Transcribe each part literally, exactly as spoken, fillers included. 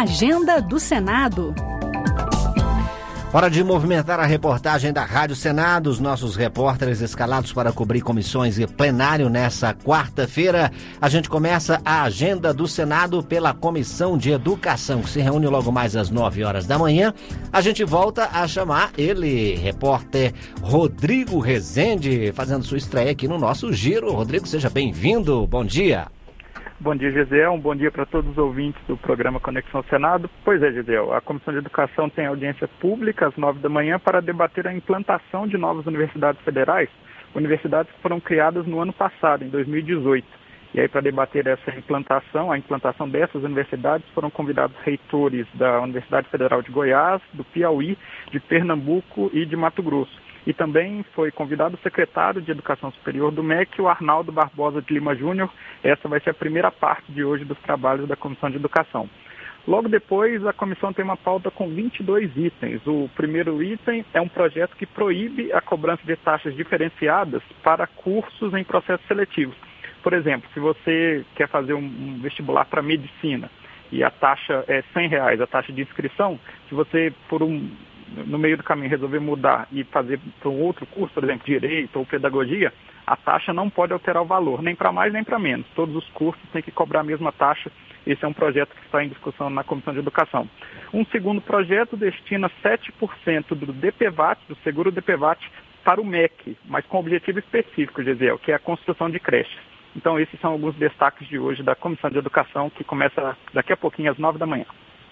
Agenda do Senado. Hora de movimentar a reportagem da Rádio Senado, os nossos repórteres escalados para cobrir comissões e plenário nessa quarta-feira. A gente começa a Agenda do Senado pela Comissão de Educação, que se reúne logo mais às nove horas da manhã. A gente volta a chamar ele, repórter Rodrigo Rezende, fazendo sua estreia aqui no nosso Giro. Rodrigo, seja bem-vindo, bom dia. Bom dia, Gisel. Um bom dia para todos os ouvintes do programa Conexão Senado. Pois é, Gisel, a Comissão de Educação tem audiência pública às nove da manhã para debater a implantação de novas universidades federais, universidades que foram criadas no ano passado, em dois mil e dezoito. E aí, para debater essa implantação, a implantação dessas universidades, foram convidados reitores da Universidade Federal de Goiás, do Piauí, de Pernambuco e de Mato Grosso. E também foi convidado o secretário de Educação Superior do M E C, o Arnaldo Barbosa de Lima Júnior. Essa vai ser a primeira parte de hoje dos trabalhos da Comissão de Educação. Logo depois, a comissão tem uma pauta com vinte e dois itens. O primeiro item é um projeto que proíbe a cobrança de taxas diferenciadas para cursos em processos seletivos. Por exemplo, se você quer fazer um vestibular para medicina e a taxa é cem reais, a taxa de inscrição, se você, por um... no meio do caminho, resolver mudar e fazer para um outro curso, por exemplo, direito ou pedagogia, a taxa não pode alterar o valor, nem para mais nem para menos. Todos os cursos têm que cobrar a mesma taxa. Esse é um projeto que está em discussão na Comissão de Educação. Um segundo projeto destina sete por cento do D P V A T, do seguro D P V A T, para o M E C, mas com objetivo específico, Gisele, que é a construção de creches. Então, esses são alguns destaques de hoje da Comissão de Educação, que começa daqui a pouquinho, às nove da manhã.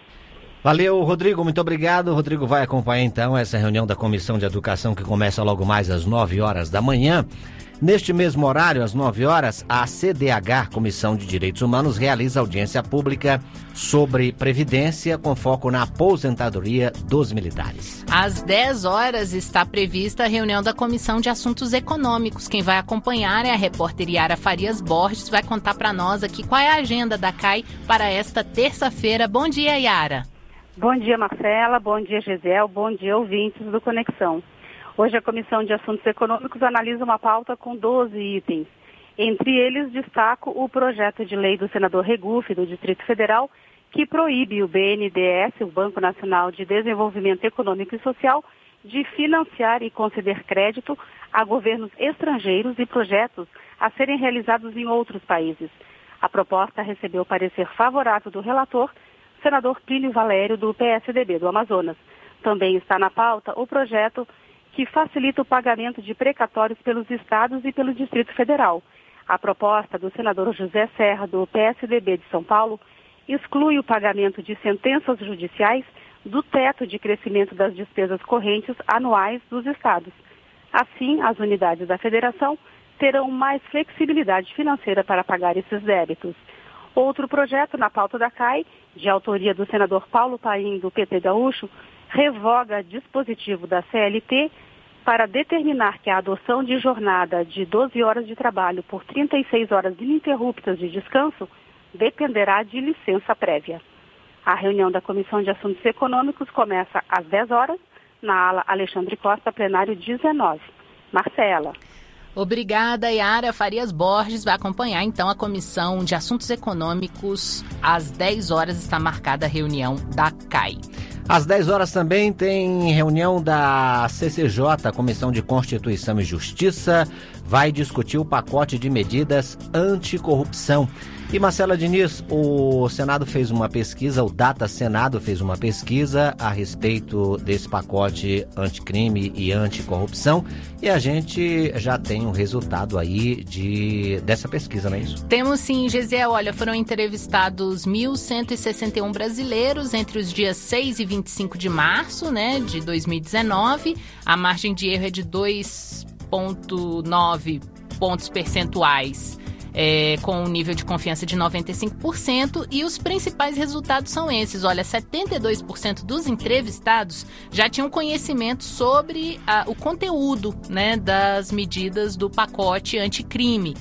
Valeu, Rodrigo, muito obrigado. O Rodrigo vai acompanhar então essa reunião da Comissão de Educação que começa logo mais às nove horas da manhã. Neste mesmo horário, às nove horas, a C D H, Comissão de Direitos Humanos, realiza audiência pública sobre Previdência com foco na aposentadoria dos militares. Às dez horas está prevista a reunião da Comissão de Assuntos Econômicos. Quem vai acompanhar é a repórter Yara Farias Borges, vai contar para nós aqui qual é a agenda da C A I para esta terça-feira. Bom dia, Yara. Bom dia, Marcela. Bom dia, Gisel. Bom dia, ouvintes do Conexão. Hoje a Comissão de Assuntos Econômicos analisa uma pauta com doze itens. Entre eles, destaco o projeto de lei do senador Regufe, do Distrito Federal, que proíbe o B N D E S, o Banco Nacional de Desenvolvimento Econômico e Social, de financiar e conceder crédito a governos estrangeiros e projetos a serem realizados em outros países. A proposta recebeu parecer favorável do relator, senador Plínio Valério, do P S D B do Amazonas. Também está na pauta o projeto que facilita o pagamento de precatórios pelos estados e pelo Distrito Federal. A proposta do senador José Serra, do P S D B de São Paulo, exclui o pagamento de sentenças judiciais do teto de crescimento das despesas correntes anuais dos estados. Assim, as unidades da federação terão mais flexibilidade financeira para pagar esses débitos. Outro projeto na pauta da C A I, de autoria do senador Paulo Paim, do P T Gaúcho, revoga dispositivo da C L T para determinar que a adoção de jornada de doze horas de trabalho por trinta e seis horas ininterruptas de descanso dependerá de licença prévia. A reunião da Comissão de Assuntos Econômicos começa às dez horas, na ala Alexandre Costa, plenário dezenove. Marcela. Obrigada, Yara Farias Borges. Vai acompanhar, então, a Comissão de Assuntos Econômicos. Às dez horas está marcada a reunião da C A I. Às dez horas também tem reunião da C C J, Comissão de Constituição e Justiça. Vai discutir o pacote de medidas anticorrupção. E Marcela Diniz, o Senado fez uma pesquisa, o Data Senado fez uma pesquisa a respeito desse pacote anticrime e anticorrupção, e a gente já tem um resultado aí de, dessa pesquisa, não é isso? Temos sim, Gisele. Olha, foram entrevistados mil cento e sessenta e um brasileiros entre os dias seis e vinte e cinco de março, né, de dois mil e dezenove. A margem de erro é de dois vírgula nove pontos percentuais. É, com um nível de confiança de noventa e cinco por cento, e os principais resultados são esses. Olha, setenta e dois por cento dos entrevistados já tinham conhecimento sobre a, o conteúdo, né, das medidas do pacote anticrime.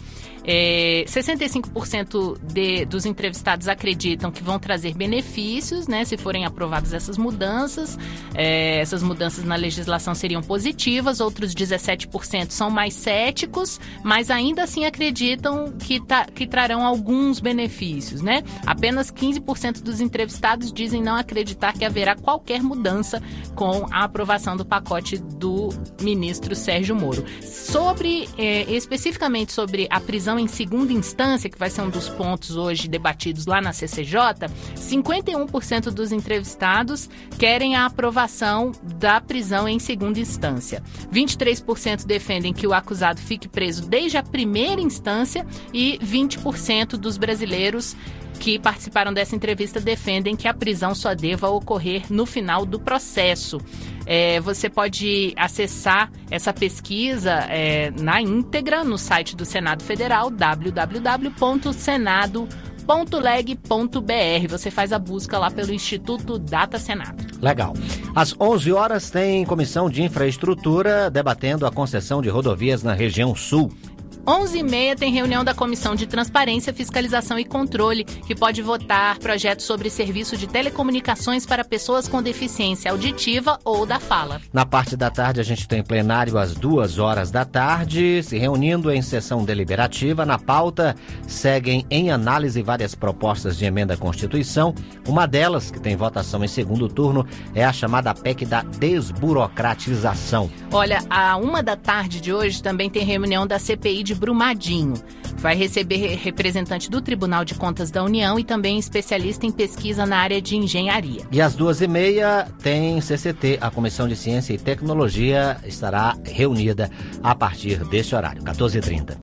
É, sessenta e cinco por cento de, dos entrevistados acreditam que vão trazer benefícios, né, se forem aprovadas essas mudanças. É, essas mudanças na legislação seriam positivas. Outros dezessete por cento são mais céticos, mas ainda assim acreditam que, tá, que trarão alguns benefícios, né? Apenas quinze por cento dos entrevistados dizem não acreditar que haverá qualquer mudança com a aprovação do pacote do ministro Sérgio Moro. Sobre, eh, especificamente sobre a prisão em segunda instância, que vai ser um dos pontos hoje debatidos lá na C C J, cinquenta e um por cento dos entrevistados querem a aprovação da prisão em segunda instância. vinte e três por cento defendem que o acusado fique preso desde a primeira instância e vinte por cento dos brasileiros que participaram dessa entrevista defendem que a prisão só deva ocorrer no final do processo. É, você pode acessar essa pesquisa é, na íntegra no site do Senado Federal, w w w ponto senado ponto leg ponto b r. Você faz a busca lá pelo Instituto Data Senado. Legal. Às onze horas tem Comissão de Infraestrutura debatendo a concessão de rodovias na região sul. onze e meia tem reunião da Comissão de Transparência, Fiscalização e Controle, que pode votar projetos sobre serviço de telecomunicações para pessoas com deficiência auditiva ou da fala. Na parte da tarde, a gente tem plenário às duas horas da tarde, se reunindo em sessão deliberativa. Na pauta, seguem em análise várias propostas de emenda à Constituição. Uma delas, que tem votação em segundo turno, é a chamada P E C da desburocratização. Olha, à uma da tarde de hoje também tem reunião da C P I de Brumadinho. Vai receber representante do Tribunal de Contas da União e também especialista em pesquisa na área de engenharia. E às duas e meia tem C C T, a Comissão de Ciência e Tecnologia estará reunida a partir deste horário, quatorze e trinta.